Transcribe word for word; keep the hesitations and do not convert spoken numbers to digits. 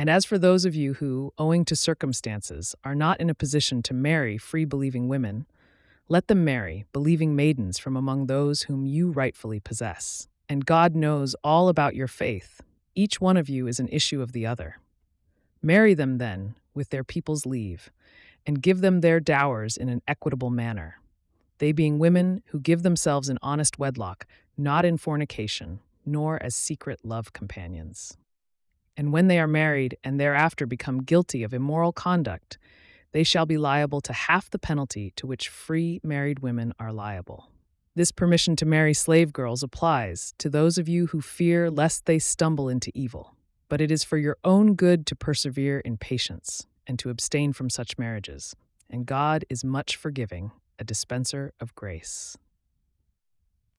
And as for those of you who, owing to circumstances, are not in a position to marry free believing women, let them marry believing maidens from among those whom you rightfully possess. And God knows all about your faith. Each one of you is an issue of the other. Marry them then, with their people's leave, and give them their dowers in an equitable manner, they being women who give themselves in honest wedlock, not in fornication, nor as secret love companions. And when they are married and thereafter become guilty of immoral conduct, they shall be liable to half the penalty to which free married women are liable. This permission to marry slave girls applies to those of you who fear lest they stumble into evil, but it is for your own good to persevere in patience and to abstain from such marriages, and God is much forgiving, a dispenser of grace.